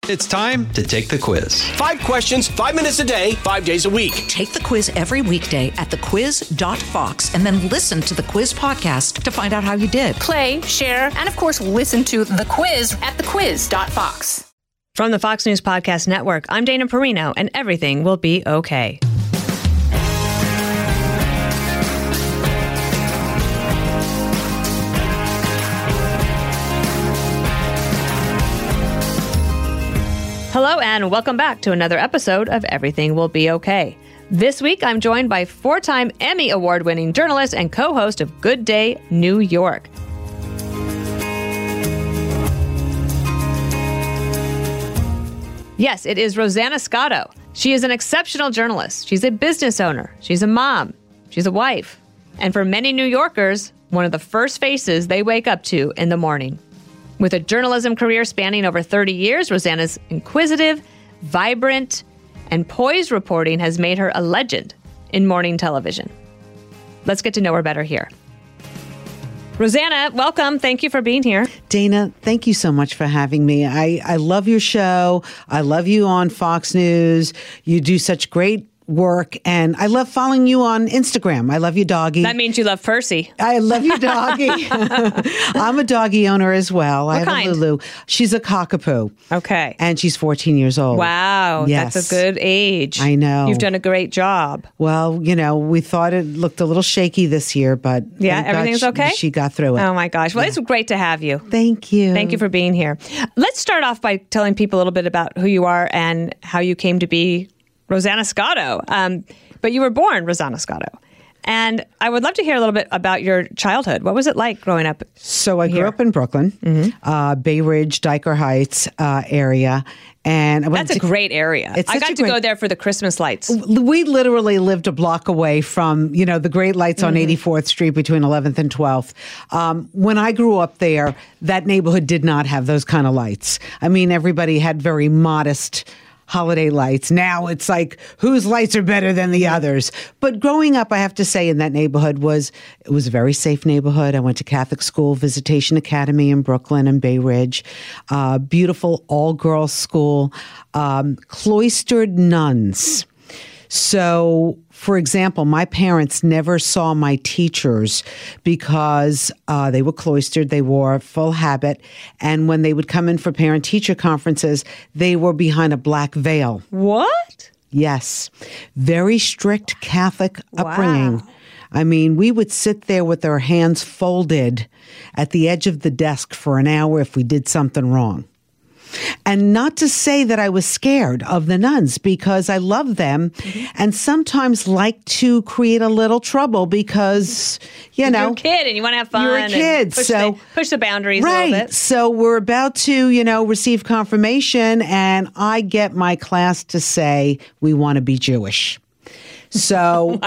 It's time to take the quiz. 5 questions, 5 minutes a day, 5 days a week. Take the quiz every weekday at thequiz.fox and then listen to the quiz podcast to find out how you did. Play, share, and of course, listen to The Quiz at thequiz.fox. From the Fox News Podcast Network, I'm Dana Perino, and everything will be okay. Hello, and welcome back to another episode of Everything Will Be Okay. This week, I'm joined by 4-time Emmy Award-winning journalist and co-host of Good Day New York. Yes, it is Rosanna Scotto. She is an exceptional journalist. She's a business owner. She's a mom. She's a wife. And for many New Yorkers, one of the first faces they wake up to in the morning. With a journalism career spanning over 30 years, Rosanna's inquisitive, vibrant, and poised reporting has made her a legend in morning television. Let's get to know her better here. Rosanna, welcome. Thank you for being here. Dana, thank you so much for having me. I love your show. I love you on Fox News. You do such great work, and I love following you on Instagram. I love you, doggy. That means you love Percy. I love you, doggy. I'm a doggy owner as well. What I have kind? a Lulu. She's a cockapoo. Okay. And she's 14 years old. Wow. Yes. That's a good age. I know. You've done a great job. Well, you know, we thought it looked a little shaky this year, but Yeah, thank God everything's okay? She got through it. Oh, my gosh. Well, it's great to have you. Thank you. Thank you for being here. Let's start off by telling people a little bit about who you are and how you came to be Rosanna Scotto. But you were born Rosanna Scotto. And I would love to hear a little bit about your childhood. What was it like growing up? So I grew up in Brooklyn, Bay Ridge, Dyker Heights area. And I went That's a great area. I got to go there for the Christmas lights. We literally lived a block away from, you know, the great lights on 84th Street between 11th and 12th. When I grew up there, that neighborhood did not have those kind of lights. I mean, everybody had very modest holiday lights. Now it's like, whose lights are better than the others? But growing up, I have to say, in that neighborhood was a very safe neighborhood. I went to Catholic school, Visitation Academy in Brooklyn and Bay Ridge. Beautiful all-girls school. Cloistered nuns. So, for example, my parents never saw my teachers because they were cloistered. They wore full habit. And when they would come in for parent-teacher conferences, they were behind a black veil. What? Yes. Very strict Catholic upbringing. Wow. I mean, we would sit there with our hands folded at the edge of the desk for an hour if we did something wrong. And not to say that I was scared of the nuns, because I love them and sometimes like to create a little trouble because, you know. You're a kid and you want to have fun. You're a kid. And push the boundaries a little bit. So we're about to, you know, receive confirmation, and I get my class to say, we want to be Jewish. So,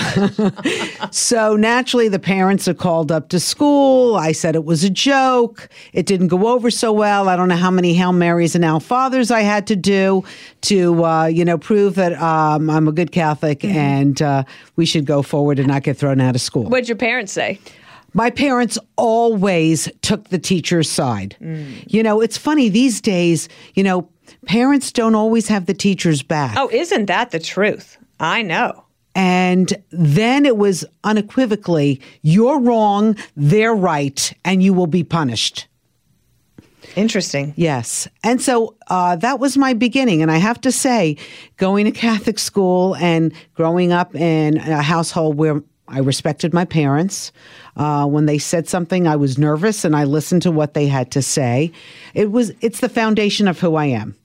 so naturally the parents are called up to school. I said it was a joke. It didn't go over so well. I don't know how many Hail Marys and Our Fathers I had to do to, you know, prove that I'm a good Catholic and we should go forward and not get thrown out of school. What'd your parents say? My parents always took the teacher's side. You know, it's funny these days, you know, parents don't always have the teacher's back. Oh, isn't that the truth? I know. And then it was unequivocally, you're wrong, they're right, and you will be punished. Interesting. Yes. And so that was my beginning. And I have to say, going to Catholic school and growing up in a household where I respected my parents. When they said something, I was nervous and I listened to what they had to say. It's the foundation of who I am.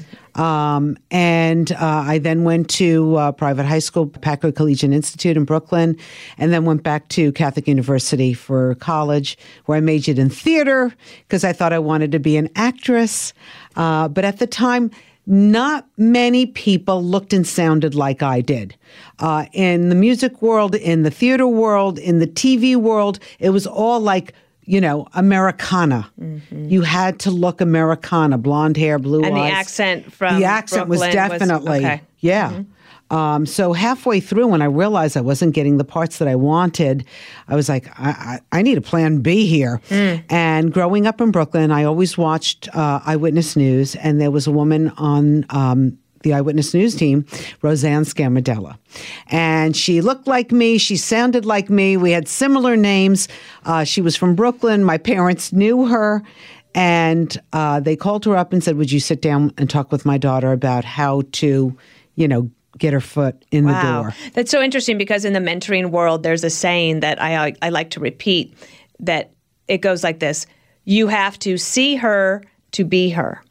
And I then went to private high school, Packard Collegiate Institute in Brooklyn, and then went back to Catholic University for college, where I majored in theater because I thought I wanted to be an actress. But at the time, not many people looked and sounded like I did. In the music world, in the theater world, in the TV world, it was all like, you know, Americana. Mm-hmm. You had to look Americana, blonde hair, blue eyes. And the accent from the accent Brooklyn was definitely, okay. yeah. So halfway through, when I realized I wasn't getting the parts that I wanted, I was like, I need a plan B here. And growing up in Brooklyn, I always watched Eyewitness News, and there was a woman on the Eyewitness News team, Roseanne Scammerdella. And she looked like me. She sounded like me. We had similar names. She was from Brooklyn. My parents knew her. And they called her up and said, would you sit down and talk with my daughter about how to, get her foot in the door? That's so interesting, because in the mentoring world, there's a saying that I like to repeat, that it goes like this: you have to see her to be her.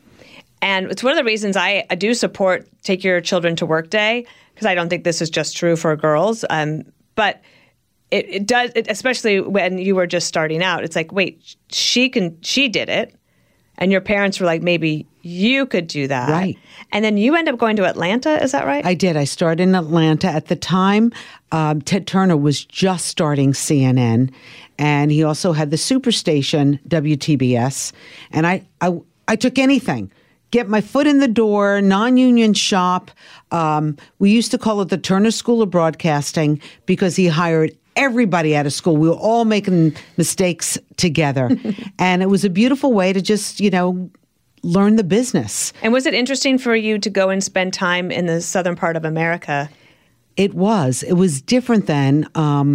And it's one of the reasons I do support Take Your Children to Work Day, because I don't think this is just true for girls. But it does, especially when you were just starting out. It's like, wait, she did it. And your parents were like, maybe you could do that. Right. And then you end up going to Atlanta, is that right? I did. I started in Atlanta. At the time, Ted Turner was just starting CNN, and he also had the superstation, WTBS. And I took anything. Get my foot in the door, non-union shop. We used to call it the Turner School of Broadcasting, because he hired everybody out of school. We were all making mistakes together. And it was a beautiful way to just, learn the business. And was it interesting for you to go and spend time in the southern part of America? It was. It was different then.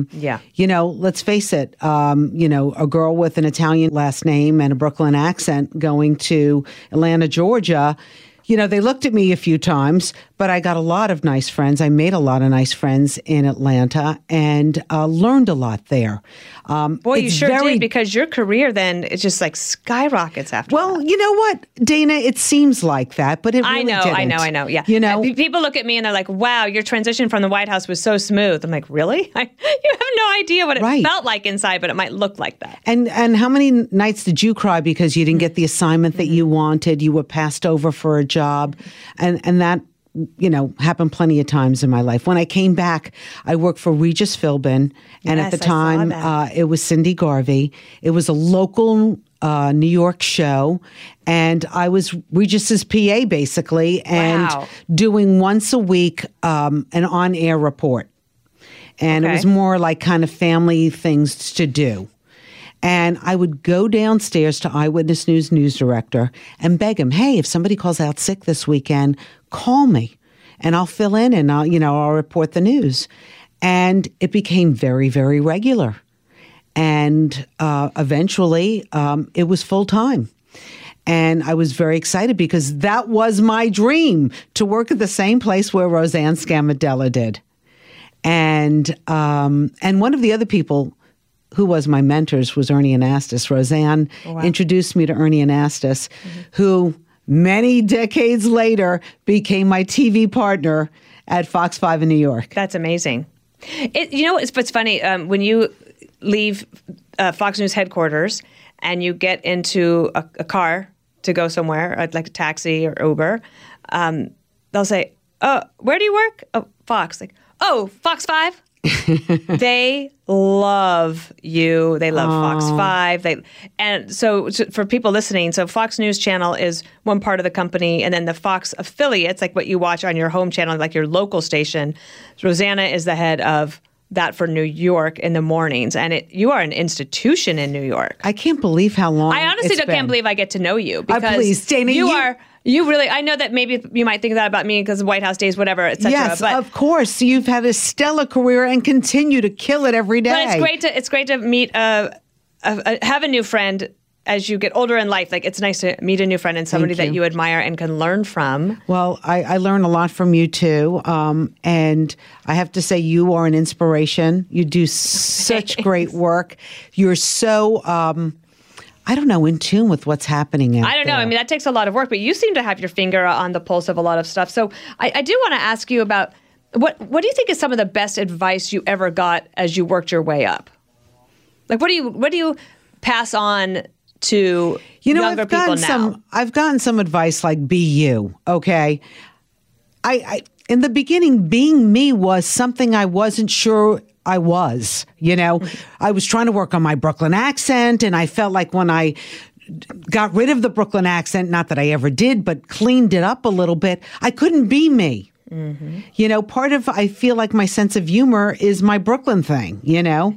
Let's face it, a girl with an Italian last name and a Brooklyn accent going to Atlanta, Georgia, they looked at me a few times, but I got a lot of nice friends. I made a lot of nice friends in Atlanta and learned a lot there. Boy, you sure did, because your career then, it's just like skyrockets after that. Well, you know what, Dana? It seems like that, but it really didn't. I know. Yeah. People look at me and they're like, wow, your transition from the White House was so smooth. I'm like, really? You have no idea what it felt like inside, but it might look like that. And how many nights did you cry because you didn't get the assignment that you wanted? You were passed over for a job, and that happened plenty of times in my life. When I came back, I worked for Regis Philbin, and at the time, it was Cindy Garvey. It was a local New York show, and I was Regis's PA basically, and doing once a week an on-air report. And it was more like kind of family things to do. And I would go downstairs to Eyewitness News news director and beg him, hey, if somebody calls out sick this weekend, call me and I'll fill in and I'll report the news. And it became very, very regular. And eventually it was full time. And I was very excited because that was my dream, to work at the same place where Roseanne Scammerdella did. And one of the other people who was my mentors was Ernie Anastas. Roseanne introduced me to Ernie Anastas, who many decades later became my TV partner at Fox 5 in New York. That's amazing. It's funny, when you leave Fox News headquarters and you get into a car to go somewhere, like a taxi or Uber, they'll say, oh, where do you work? Oh, Fox. Like, oh, Fox 5? They love you. They love Fox 5. And so for people listening, so Fox News Channel is one part of the company, and then the Fox affiliates, like what you watch on your home channel, like your local station. Rosanna is the head of that for New York in the mornings, and you are an institution in New York. I can't believe how long. I honestly can't believe I get to know you, because please, Dana, you really, I know that maybe you might think that about me because of White House days, whatever, et cetera. Yes, but, of course. You've had a stellar career and continue to kill it every day. But it's great to meet, have a new friend as you get older in life. Like, it's nice to meet a new friend and somebody that you admire and can learn from. Well, I learn a lot from you too. And I have to say, you are an inspiration. You do such great work. You're so... in tune with what's happening out there. I don't know. I mean, that takes a lot of work, but you seem to have your finger on the pulse of a lot of stuff. So I do want to ask you about what do you think is some of the best advice you ever got as you worked your way up? Like, what do you pass on to younger people now? I've gotten some advice like, be you, okay? I in the beginning, being me was something I wasn't sure I was, I was trying to work on my Brooklyn accent, and I felt like when I got rid of the Brooklyn accent, not that I ever did, but cleaned it up a little bit, I couldn't be me. You know, I feel like my sense of humor is my Brooklyn thing, you know?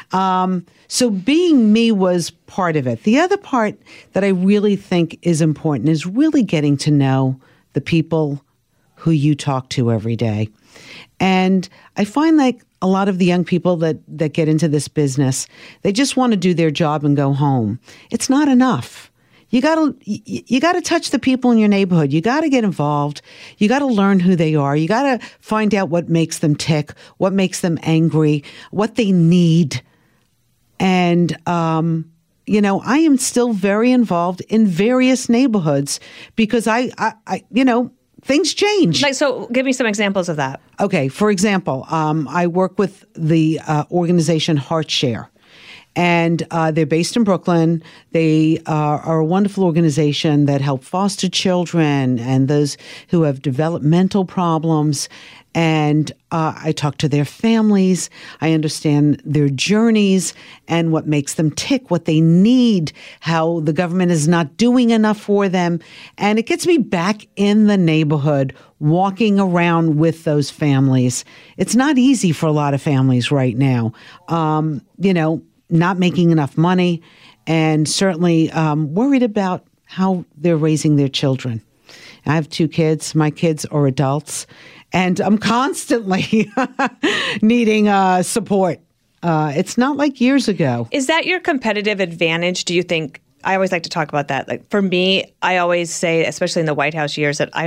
So being me was part of it. The other part that I really think is important is really getting to know the people who you talk to every day. And I find like a lot of the young people that get into this business, they just want to do their job and go home. It's not enough. You gotta touch the people in your neighborhood. You gotta get involved. You gotta learn who they are. You gotta find out what makes them tick, what makes them angry, what they need. And, you know, I am still very involved in various neighborhoods because I you know, things change. Like, so give me some examples of that. Okay. For example, I work with the organization HeartShare. And they're based in Brooklyn. They are a wonderful organization that help foster children and those who have developmental problems. And I talk to their families. I understand their journeys and what makes them tick, what they need, how the government is not doing enough for them. And it gets me back in the neighborhood, walking around with those families. It's not easy for a lot of families right now. You know, not making enough money, and certainly worried about how they're raising their children. I have 2 kids. My kids are adults, and I'm constantly needing support. It's not like years ago. Is that your competitive advantage, do you think? I always like to talk about that. Like, for me, I always say, especially in the White House years, that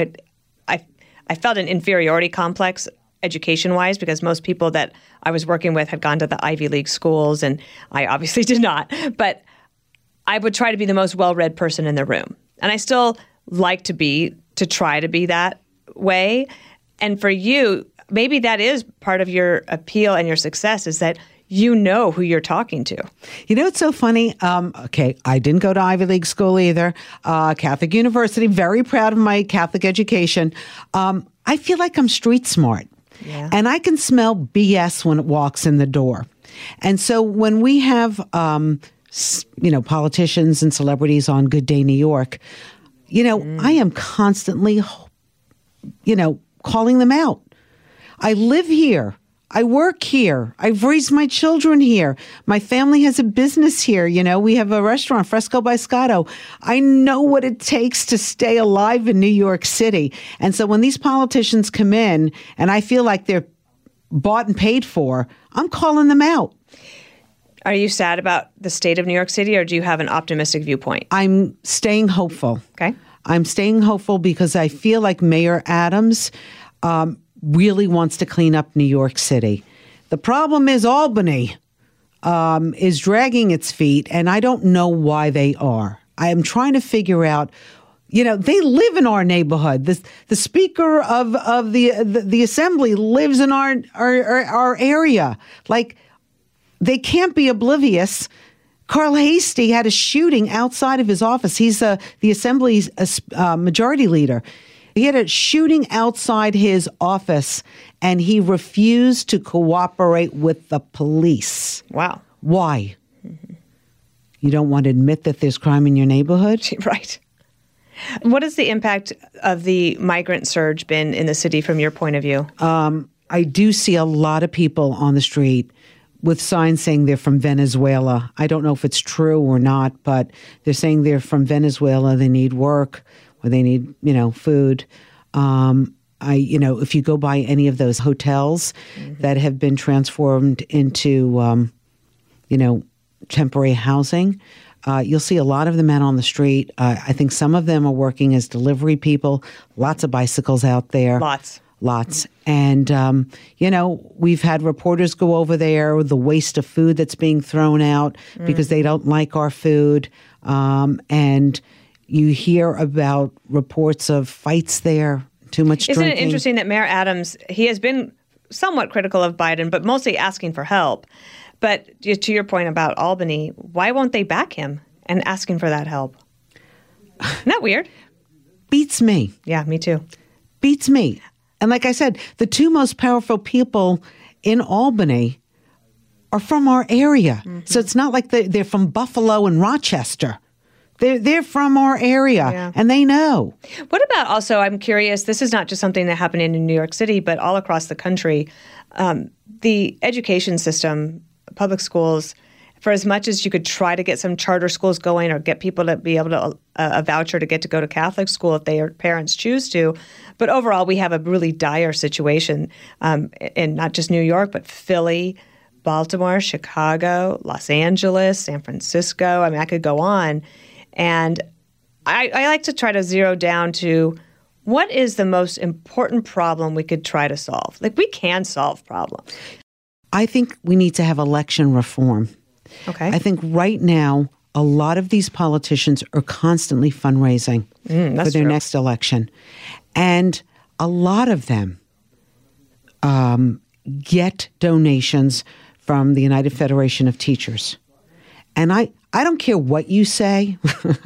I felt an inferiority complex education-wise, because most people that I was working with had gone to the Ivy League schools, and I obviously did not. But I would try to be the most well-read person in the room. And I still like to try to be that way. And for you, maybe that is part of your appeal and your success, is that you know who you're talking to. You know, it's so funny. Okay, I didn't go to Ivy League school either. Catholic University, very proud of my Catholic education. I feel like I'm street smart. Yeah. And I can smell BS when it walks in the door. And so when we have, you know, politicians and celebrities on Good Day New York, you know, I am constantly, you know, calling them out. I live here. I work here. I've raised my children here. My family has a business here. You know, we have a restaurant, Fresco by Scotto. I know what it takes to stay alive in New York City. And so when these politicians come in and I feel like they're bought and paid for, I'm calling them out. Are you sad about the state of New York City, or do you have an optimistic viewpoint? I'm staying hopeful. Okay. I'm staying hopeful because I feel like Mayor Adams really wants to clean up New York City. The problem is Albany is dragging its feet, and I don't know why they are. I am trying to figure out, you know, they live in our neighborhood. The Speaker of the Assembly lives in our area. Like, they can't be oblivious. Carl Hastie had a shooting outside of his office. He's the Assembly's majority leader. He had a shooting outside his office, and he refused to cooperate with the police. Wow. Why? Mm-hmm. You don't want to admit that there's crime in your neighborhood? Right. What has the impact of the migrant surge been in the city from your point of view? I do see a lot of people on the street with signs saying they're from Venezuela. I don't know if it's true or not, but they're saying they're from Venezuela. They need work, or they need, you know, food. You know, if you go by any of those hotels that have been transformed into, you know, temporary housing, you'll see a lot of the men on the street. I think some of them are working as delivery people. Lots of bicycles out there. Lots. And, you know, we've had reporters go over there, the waste of food that's being thrown out because they don't like our food. And you hear about reports of fights there, too much drinking. Isn't it interesting that Mayor Adams, he has been somewhat critical of Biden, but mostly asking for help. But to your point about Albany, why won't they back him and asking for that help? Isn't that weird? Beats me. Yeah, me too. Beats me. And like I said, the 2 most powerful people in Albany are from our area. Mm-hmm. So it's not like they're from Buffalo and Rochester. They're from our area, and they know. What about also, I'm curious, this is not just something that happened in New York City, but all across the country. The education system, public schools, for as much as you could try to get some charter schools going or get people to be able to, a voucher to get to go to Catholic school if their parents choose to. But overall, we have a really dire situation in not just New York, but Philly, Baltimore, Chicago, Los Angeles, San Francisco. I mean, I could go on. And I like to try to zero down to what is the most important problem we could try to solve? Like, we can solve problems. I think we need to have election reform. Okay. I think right now, a lot of these politicians are constantly fundraising for their next election. And a lot of them get donations from the United Federation of Teachers. And I don't care what you say.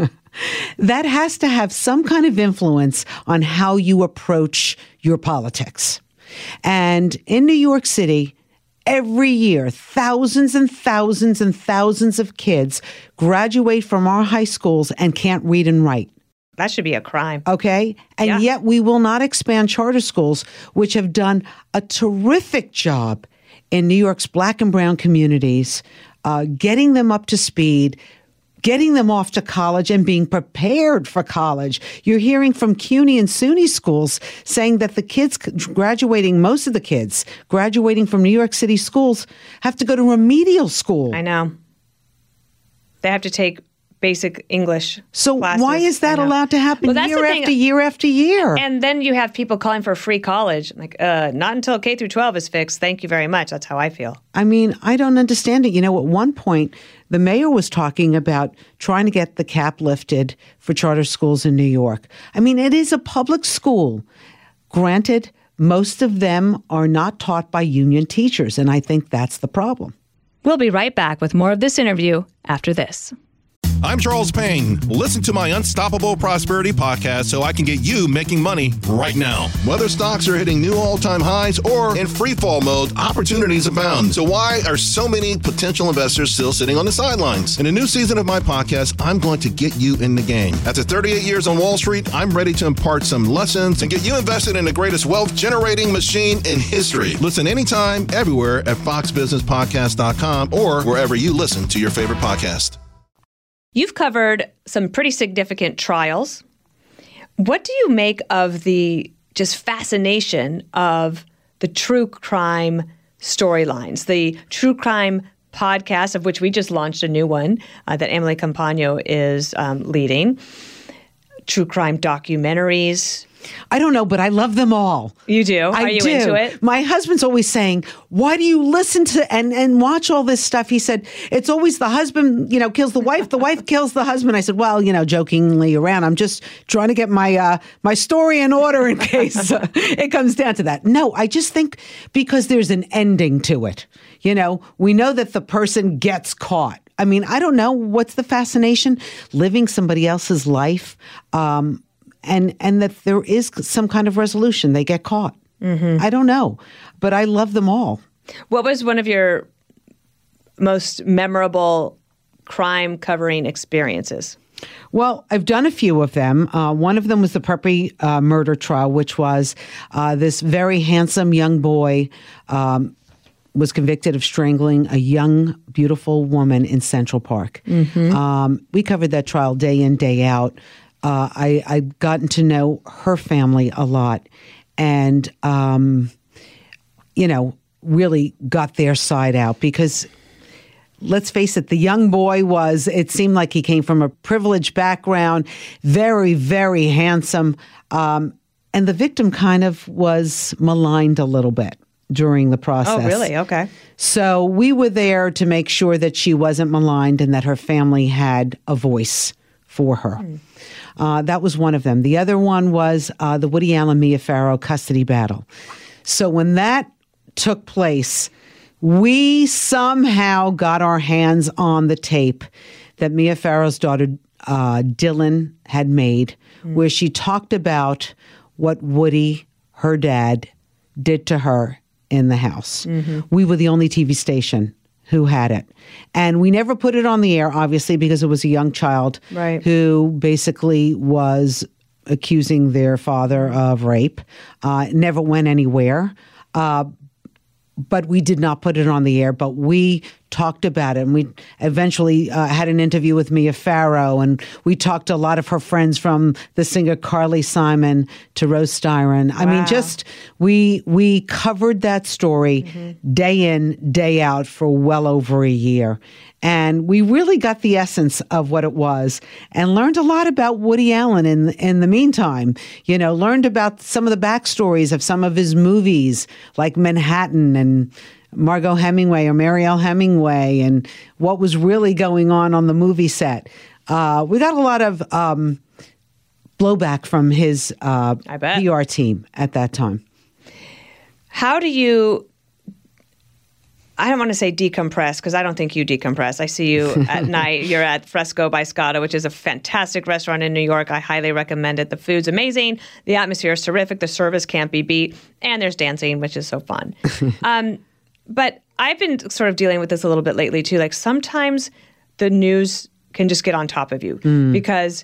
That has to have some kind of influence on how you approach your politics. And in New York City, every year, thousands and thousands and thousands of kids graduate from our high schools and can't read and write. That should be a crime. Okay? And yet we will not expand charter schools, which have done a terrific job in New York's Black and brown communities, getting them up to speed, getting them off to college and being prepared for college. You're hearing from CUNY and SUNY schools saying that the kids graduating, most of the kids graduating from New York City schools have to go to remedial school. I know. They have to take basic English classes. Why is that allowed to happen year after year after year? And then you have people calling for free college. Like, not until K through 12 is fixed. Thank you very much. That's how I feel. I mean, I don't understand it. You know, at one point, the mayor was talking about trying to get the cap lifted for charter schools in New York. I mean, it is a public school. Granted, most of them are not taught by union teachers, and I think that's the problem. We'll be right back with more of this interview after this. I'm Charles Payne. Listen to my Unstoppable Prosperity podcast so I can get you making money right now. Whether stocks are hitting new all-time highs or in free fall mode, opportunities abound. So why are so many potential investors still sitting on the sidelines? In a new season of my podcast, I'm going to get you in the game. After 38 years on Wall Street, I'm ready to impart some lessons and get you invested in the greatest wealth-generating machine in history. Listen anytime, everywhere at foxbusinesspodcast.com or wherever you listen to your favorite podcast. You've covered some pretty significant trials. What do you make of the just fascination of the true crime storylines, the true crime podcast, of which we just launched a new one that Emily Campagno is leading, true crime documentaries? I don't know, but I love them all. You do? Are you into it? My husband's always saying, why do you listen to and watch all this stuff? He said, it's always the husband, kills the wife kills the husband. I said, well, jokingly around, I'm just trying to get my story in order in case it comes down to that. No, I just think because there's an ending to it. We know that the person gets caught. I mean, I don't know. What's the fascination? Living somebody else's life. And that there is some kind of resolution. They get caught. Mm-hmm. I don't know, but I love them all. What was one of your most memorable crime covering experiences? Well, I've done a few of them. One of them was the Purpey murder trial, which was this very handsome young boy was convicted of strangling a young, beautiful woman in Central Park. Mm-hmm. We covered that trial day in, day out. I've gotten to know her family a lot and, really got their side out because let's face it, the young boy it seemed like he came from a privileged background, very, very handsome. And the victim kind of was maligned a little bit during the process. Oh, really? Okay. So we were there to make sure that she wasn't maligned and that her family had a voice for her. That was one of them. The other one was the Woody Allen Mia Farrow custody battle. So when that took place, we somehow got our hands on the tape that Mia Farrow's daughter, Dylan, had made, where she talked about what Woody, her dad, did to her in the house. Mm-hmm. We were the only TV station who had it. And we never put it on the air, obviously, because it was a young child Right. who basically was accusing their father of rape. It never went anywhere. But we did not put it on the air, but we talked about it. And we eventually had an interview with Mia Farrow, and we talked to a lot of her friends, from the singer Carly Simon to Rose Styron. I mean, just we covered that story day in, day out for well over a year. And we really got the essence of what it was, and learned a lot about Woody Allen in the meantime. You know, learned about some of the backstories of some of his movies, like Manhattan and Margot Hemingway or Marielle Hemingway, and what was really going on the movie set. We got a lot of blowback from his PR team at that time. How do you, I don't want to say decompress, because I don't think you decompress. I see you at night. You're at Fresco by Scotto, which is a fantastic restaurant in New York. I highly recommend it. The food's amazing. The atmosphere is terrific. The service can't be beat. And there's dancing, which is so fun. But I've been sort of dealing with this a little bit lately, too. Like, sometimes the news can just get on top of you because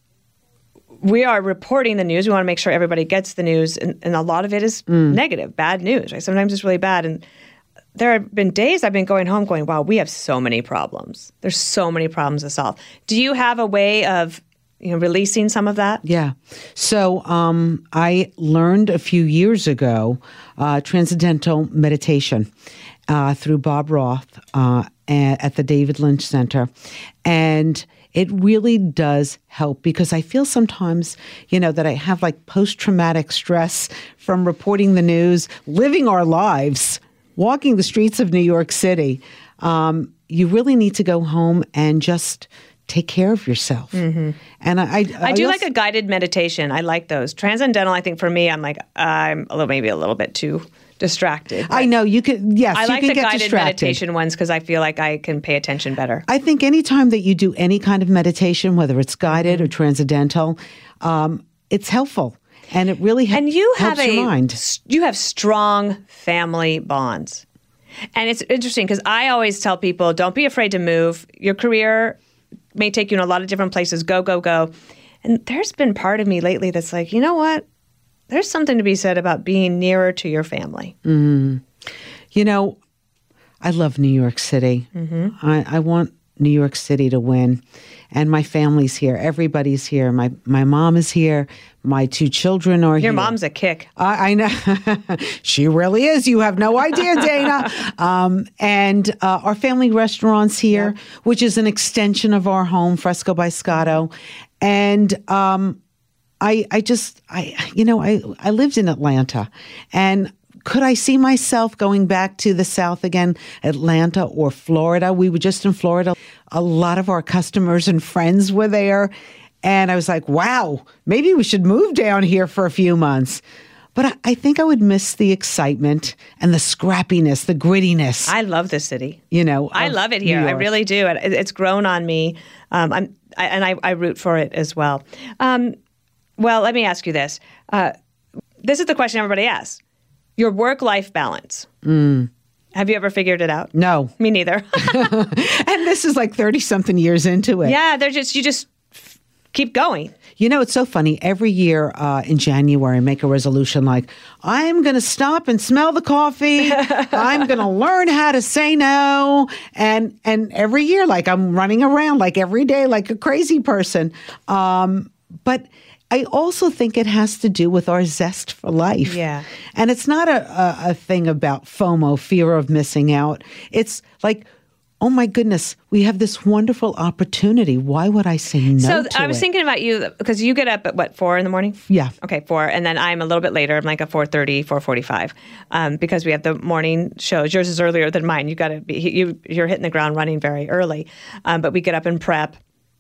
we are reporting the news. We want to make sure everybody gets the news. And a lot of it is negative, bad news, right? Sometimes it's really bad. And there have been days I've been going home going, wow, we have so many problems. There's so many problems to solve. Do you have a way of releasing some of that? Yeah. So I learned a few years ago transcendental meditation through Bob Roth at the David Lynch Center. And it really does help, because I feel sometimes, that I have like post-traumatic stress from reporting the news, living our lives, walking the streets of New York City. You really need to go home and just take care of yourself. And I do like a guided meditation. I like those. Transcendental, I think for me, I'm maybe a little bit too distracted. I know you can. Yes, I like you can the get guided distracted. meditation ones because I feel like I can pay attention better. I think anytime that you do any kind of meditation, whether it's guided or transcendental, it's helpful, and it really helps your mind. You have strong family bonds. And it's interesting because I always tell people, don't be afraid to move. Your career may take you in a lot of different places. Go, go, go. And there's been part of me lately that's like, you know what? There's something to be said about being nearer to your family. I love New York City. I want New York City to win. And my family's here. Everybody's here. My mom is here. My two children are here. Your mom's a kick. I know. She really is. You have no idea, Dana. And our family restaurant's here, which is an extension of our home, Fresco by Scotto. And I lived in Atlanta, and could I see myself going back to the South again, Atlanta or Florida? We were just in Florida. A lot of our customers and friends were there. And I was like, wow, maybe we should move down here for a few months. But I think I would miss the excitement and the scrappiness, the grittiness. I love this city. I love it here. I really do. It's grown on me. I root for it as well. Well, let me ask you this. This is the question everybody asks. Your work-life balance. Have you ever figured it out? No. Me neither. And this is like 30-something years into it. Yeah, you just keep going. It's so funny. Every year in January, I make a resolution like, I'm going to stop and smell the coffee. I'm going to learn how to say no. And every year, like, I'm running around like every day like a crazy person. But I also think it has to do with our zest for life. Yeah. And it's not a thing about FOMO, fear of missing out. It's like, oh my goodness, we have this wonderful opportunity. Why would I say no to it? So I was thinking about you, because you get up at 4 in the morning? Yeah. Okay, 4. And then I'm a little bit later. I'm like a 4:30, 4:45, because we have the morning shows. Yours is earlier than mine. You're hitting the ground running very early. But we get up and prep.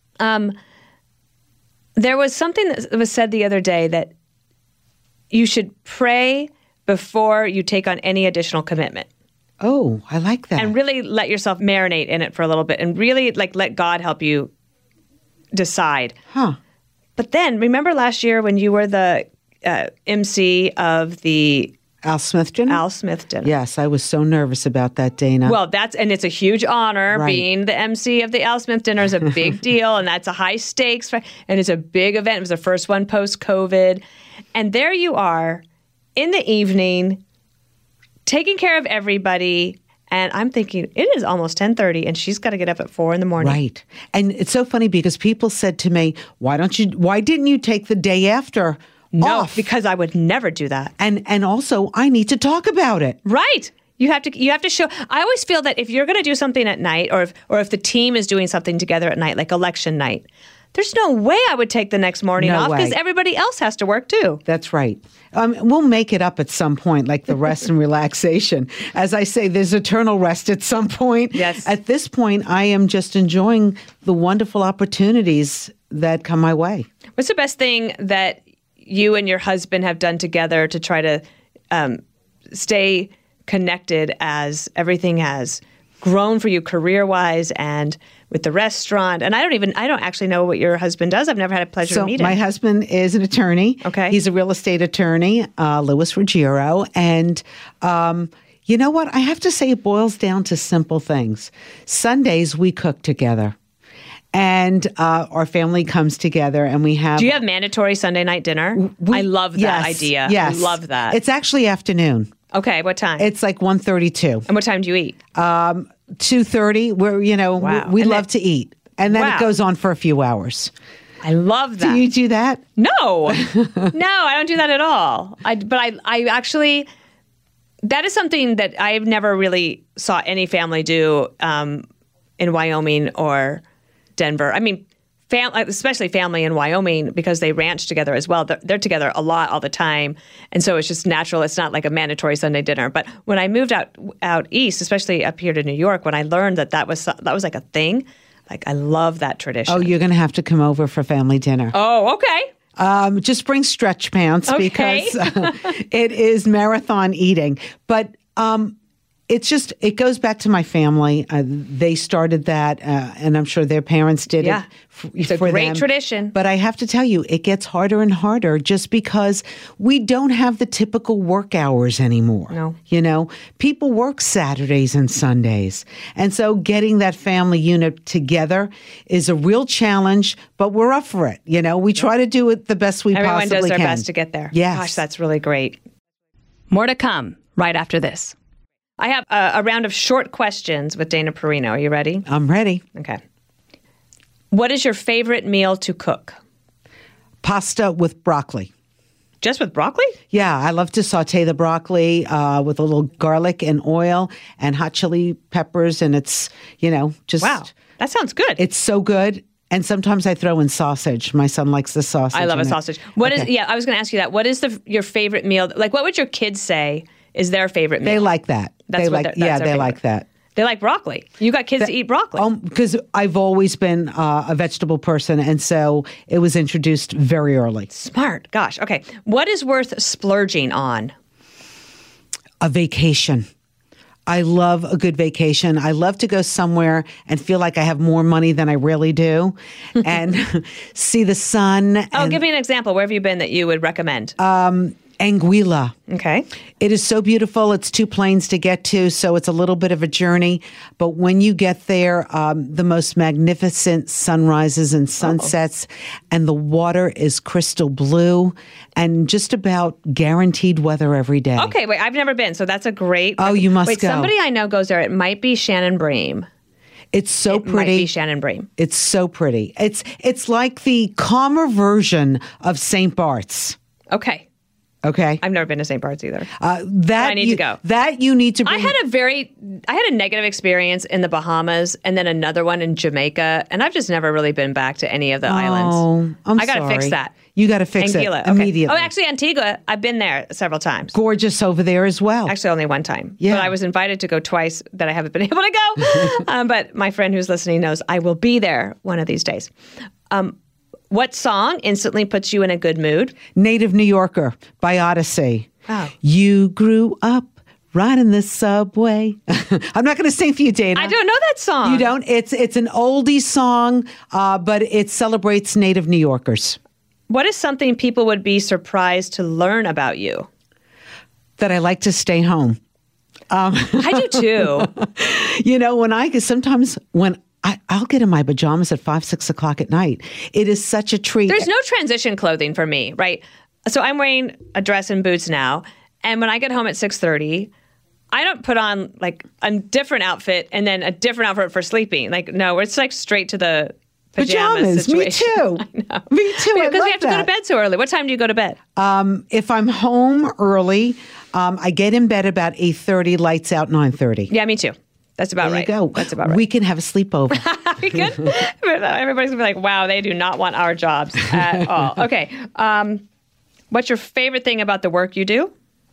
There was something that was said the other day that you should pray before you take on any additional commitment. Oh, I like that. And really let yourself marinate in it for a little bit and really let God help you decide. Huh. But then remember last year when you were the MC of the Al Smith dinner? Al Smith dinner. Yes, I was so nervous about that, Dana. Well, it's a huge honor. Right. Being the MC of the Al Smith dinner is a big deal, and that's a high stakes, and it's a big event. It was the first one post-COVID. And there you are in the evening, taking care of everybody. And I'm thinking, it is almost 10:30, and she's got to get up at 4 a.m. Right. And it's so funny because people said to me, why didn't you take the day after off? Because I would never do that. And also, I need to talk about it. Right. You have to show. I always feel that if you're going to do something at night, or if the team is doing something together at night, like election night, there's no way I would take the next morning off because everybody else has to work too. That's right. We'll make it up at some point, like the rest and relaxation. As I say, there's eternal rest at some point. Yes. At this point, I am just enjoying the wonderful opportunities that come my way. What's the best thing that you and your husband have done together to try to stay connected as everything has grown for you career-wise and with the restaurant? And I don't actually know what your husband does. I've never had a pleasure to meet him. My husband is an attorney. Okay. He's a real estate attorney, Louis Ruggiero. And you know what? I have to say it boils down to simple things. Sundays, we cook together. And our family comes together and we have... Do you have mandatory Sunday night dinner? I love that idea. Yes. I love that. It's actually afternoon. Okay, what time? It's like 1:32. And what time do you eat? 2:30. Where Wow. we And love to eat, and then it goes on for a few hours. I love that. Do you do that? No, no, I don't do that at all. But I actually, that is something that I've never really saw any family do in Wyoming or Denver. I mean, especially family in Wyoming, because they ranch together as well. They're together a lot all the time. And so it's just natural. It's not like a mandatory Sunday dinner. But when I moved out east, especially up here to New York, when I learned that was like a thing, like I love that tradition. Oh, you're going to have to come over for family dinner. Oh, okay. Just bring stretch pants because it is marathon eating. But it goes back to my family. They started that, and I'm sure their parents did it it's a great tradition. But I have to tell you, it gets harder and harder just because we don't have the typical work hours anymore. No. You know, people work Saturdays and Sundays. And so getting that family unit together is a real challenge, but we're up for it. You know, we try to do it the best we Everyone possibly can. does their best to get there. Yes. Gosh, that's really great. More to come right after this. I have a round of short questions with Dana Perino. Are you ready? I'm ready. Okay. What is your favorite meal to cook? Pasta with broccoli. Just with broccoli? Yeah, I love to saute the broccoli with a little garlic and oil and hot chili peppers, and it's, just... Wow, that sounds good. It's so good. And sometimes I throw in sausage. My son likes the sausage. I love a sausage. I was going to ask you that. What is your favorite meal? Like, what would your kids say is their favorite meal? They like that. They like that. They like broccoli. You got kids to eat broccoli. Because I've always been a vegetable person, and so it was introduced very early. Smart. Gosh. Okay. What is worth splurging on? A vacation. I love a good vacation. I love to go somewhere and feel like I have more money than I really do and see the sun. Give me an example. Where have you been that you would recommend? Anguilla. Okay. It is so beautiful. It's 2 planes to get to, so it's a little bit of a journey. But when you get there, the most magnificent sunrises and sunsets, and the water is crystal blue, and just about guaranteed weather every day. Okay, wait, I've never been, so that's a great... Oh, you must go. Somebody I know goes there. It might be Shannon Bream. It's so pretty. It might be Shannon Bream. It's so pretty. It's like the calmer version of St. Bart's. Okay. I've never been to St. Bart's either. I need to go. That you need to bring. I had a negative experience in the Bahamas and then another one in Jamaica, and I've just never really been back to any of the islands. I got to fix that. You got to fix Anguilla, it immediately. Oh, actually, Antigua, I've been there several times. Gorgeous over there as well. Actually, only one time. Yeah. But I was invited to go twice that I haven't been able to go. But my friend who's listening knows I will be there one of these days. What song instantly puts you in a good mood? Native New Yorker by Odyssey. Wow. You grew up riding the subway. I'm not going to sing for you, Dana. I don't know that song. You don't? It's an oldie song, but it celebrates Native New Yorkers. What is something people would be surprised to learn about you? that I like to stay home. I do too. Sometimes when I'll get in my pajamas at 5, 6 o'clock at night. It is such a treat. There's no transition clothing for me, right? So I'm wearing a dress and boots now. And when I get home at 6:30, I don't put on like a different outfit and then a different outfit for sleeping. Like, no, it's like straight to the pajamas situation. Me too. Me too. Because we have to go to bed so early. What time do you go to bed? If I'm home early, I get in bed about 8:30, lights out 9:30. Yeah, me too. That's about right. There you go. That's about right. We can have a sleepover. We could. Everybody's going to be like, wow, they do not want our jobs at all. Okay. What's your favorite thing about the work you do?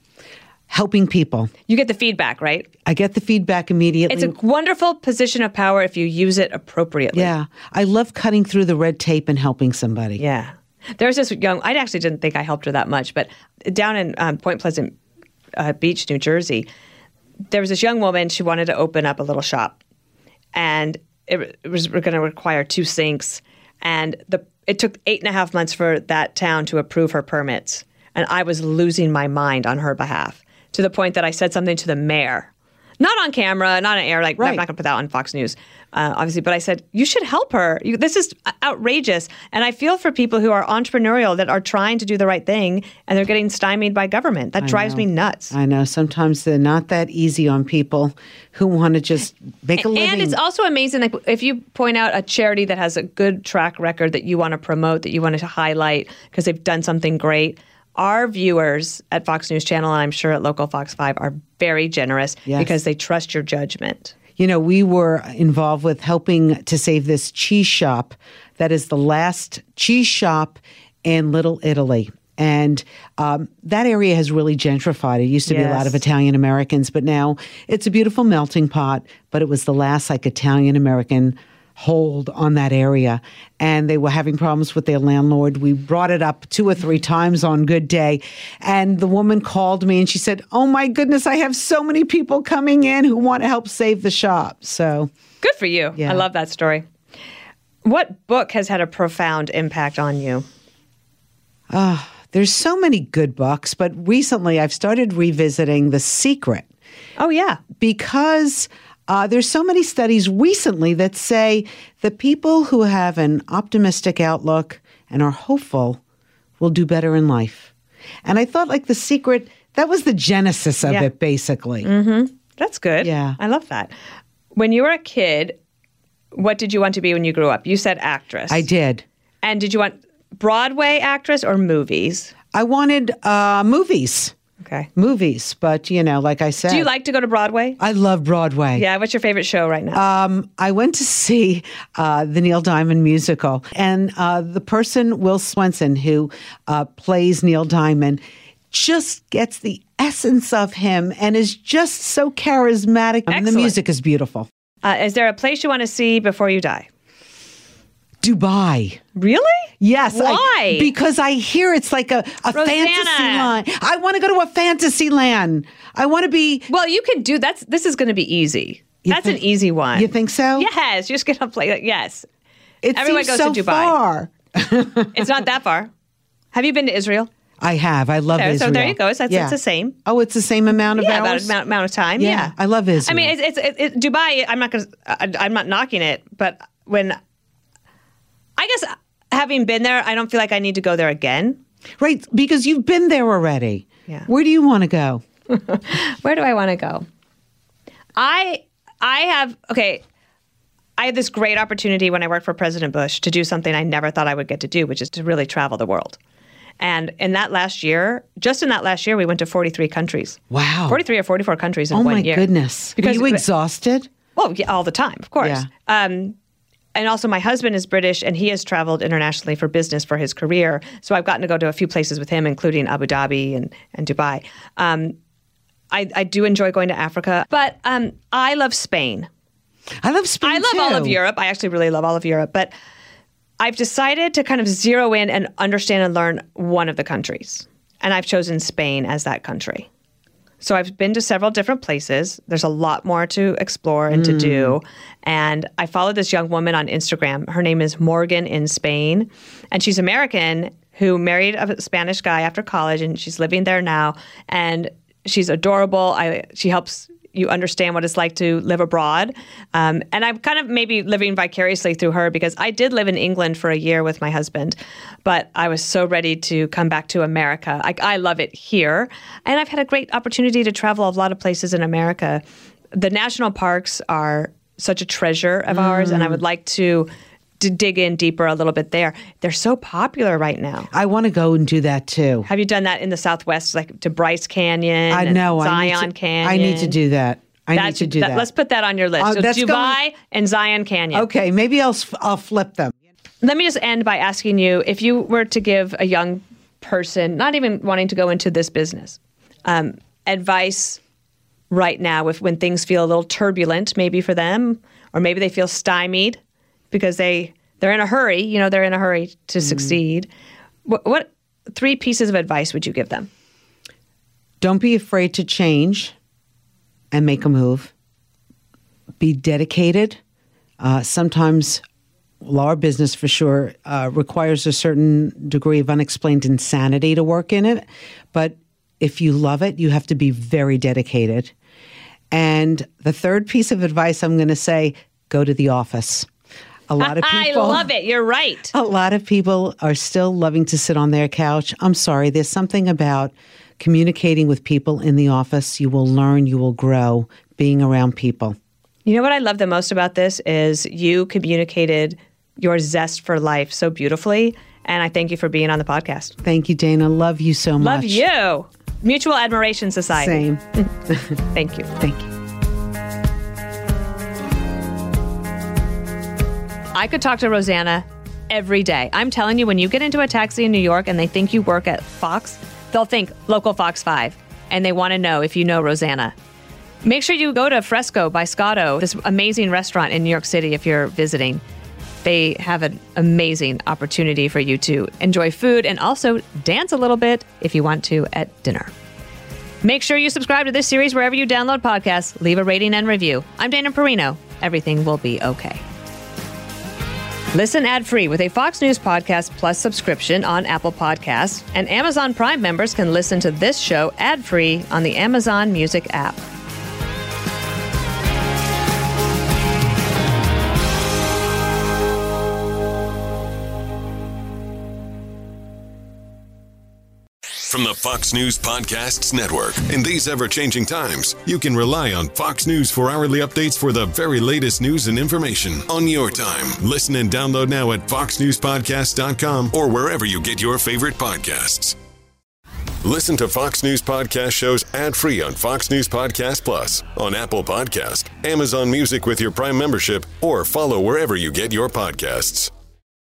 Helping people. You get the feedback, right? I get the feedback immediately. It's a wonderful position of power if you use it appropriately. Yeah. I love cutting through the red tape and helping somebody. Yeah. There's this I actually didn't think I helped her that much, but down in Point Pleasant Beach, New Jersey, there was this young woman. She wanted to open up a little shop, and it was going to require 2 sinks, and it took 8.5 months for that town to approve her permits, and I was losing my mind on her behalf to the point that I said something to the mayor, not on camera, not on air, like right. I'm not going to put that on Fox News, obviously, but I said, you should help her. This is outrageous. And I feel for people who are entrepreneurial that are trying to do the right thing and they're getting stymied by government. That drives me nuts. I know. Sometimes they're not that easy on people who want to just make a living. And it's also amazing, like, if you point out a charity that has a good track record that you want to promote, that you want to highlight because they've done something great. Our viewers at Fox News Channel, and I'm sure at Local Fox 5, are very generous because they trust your judgment. You know, we were involved with helping to save this cheese shop that is the last cheese shop in Little Italy. And that area has really gentrified. It used to be a lot of Italian Americans, but now it's a beautiful melting pot. But it was the last Italian American hold on that area, and they were having problems with their landlord. We brought it up 2 or 3 times on Good Day, and the woman called me and she said, oh my goodness, I have so many people coming in who want to help save the shop. So good for you. Yeah. I love that story. What book has had a profound impact on you? There's so many good books, but recently I've started revisiting The Secret. Oh, yeah. Because there's so many studies recently that say the people who have an optimistic outlook and are hopeful will do better in life. And I thought, like, The Secret, that was the genesis of it, basically. Mm-hmm. That's good. Yeah. I love that. When you were a kid, what did you want to be when you grew up? You said actress. I did. And did you want Broadway actress or movies? I wanted movies. Okay. Movies, but, like I said. Do you like to go to Broadway? I love Broadway. Yeah, what's your favorite show right now? I went to see the Neil Diamond musical, and the person, Will Swenson, who plays Neil Diamond, just gets the essence of him and is just so charismatic. And the music is beautiful. Is there a place you want to see before you die? Dubai. Really? Yes. Why? Because I hear it's like a fantasy land. I want to go to a fantasy land. I want to be... Well, you can do that. This is going to be easy. That's an easy one. You think so? Yes. You're just going to play. Yes. Everyone goes to Dubai. Far. It's not that far. Have you been to Israel? I have. I love Israel. So there you go. It's the same. Oh, it's the same amount of hours? About amount of time. Yeah. I love Israel. I mean, it's Dubai. I'm not knocking it, but I guess having been there, I don't feel like I need to go there again. Right, because you've been there already. Yeah. Where do you want to go? Where do I want to go? I had this great opportunity when I worked for President Bush to do something I never thought I would get to do, which is to really travel the world. And in that last year, we went to 43 countries. Wow. 43 or 44 countries in 1 year. Oh, my goodness. Because were you exhausted? Well, yeah, all the time, of course. Yeah. And also my husband is British, and he has traveled internationally for business for his career. So I've gotten to go to a few places with him, including Abu Dhabi and Dubai. I do enjoy going to Africa, but I love Spain. I love Spain, I love too. all of Europe. I actually really love all of Europe. But I've decided to kind of zero in and understand and learn one of the countries. And I've chosen Spain as that country. So I've been to several different places. There's a lot more to explore and to do. And I followed this young woman on Instagram. Her name is Morgan in Spain. And she's American who married a Spanish guy after college, and she's living there now. And She's adorable. She helps you understand what it's like to live abroad. And I'm kind of maybe living vicariously through her because I did live in England for a year with my husband, but I was so ready to come back to America. I love it here. And I've had a great opportunity to travel a lot of places in America. The national parks are such a treasure of ours, and I would like to dig in deeper a little bit there. They're so popular right now. I want to go and do that too. Have you done that in the Southwest, like to Bryce Canyon? I know. Zion Canyon. I need to do that. I need to do that. Let's put that on your list. So Dubai and Zion Canyon. Okay, maybe I'll flip them. Let me just end by asking you, if you were to give a young person, not even wanting to go into this business, advice right now when things feel a little turbulent, maybe for them, or maybe they feel stymied because they're in a hurry, they're in a hurry to succeed. What 3 pieces of advice would you give them? Don't be afraid to change and make a move. Be dedicated. Sometimes, our business for sure requires a certain degree of unexplained insanity to work in it. But if you love it, you have to be very dedicated. And the 3rd piece of advice I'm going to say, go to the office. A lot of people, I love it. You're right. A lot of people are still loving to sit on their couch. I'm sorry. There's something about communicating with people in the office. You will learn, you will grow being around people. You know what I love the most about this is you communicated your zest for life so beautifully. And I thank you for being on the podcast. Thank you, Dana. Love you so much. Love you. Mutual Admiration Society. Same. Thank you. Thank you. I could talk to Rosanna every day. I'm telling you, when you get into a taxi in New York and they think you work at Fox, they'll think local Fox 5, and they want to know if you know Rosanna. Make sure you go to Fresco by Scotto, this amazing restaurant in New York City if you're visiting. They have an amazing opportunity for you to enjoy food and also dance a little bit if you want to at dinner. Make sure you subscribe to this series wherever you download podcasts. Leave a rating and review. I'm Dana Perino. Everything will be okay. Listen ad-free with a Fox News Podcast Plus subscription on Apple Podcasts, and Amazon Prime members can listen to this show ad-free on the Amazon Music app. From the Fox News Podcasts Network. In these ever-changing times, you can rely on Fox News for hourly updates for the very latest news and information on your time. Listen and download now at foxnewspodcast.com or wherever you get your favorite podcasts. Listen to Fox News Podcast shows ad-free on Fox News Podcast Plus, on Apple Podcast, Amazon Music with your Prime membership, or follow wherever you get your podcasts.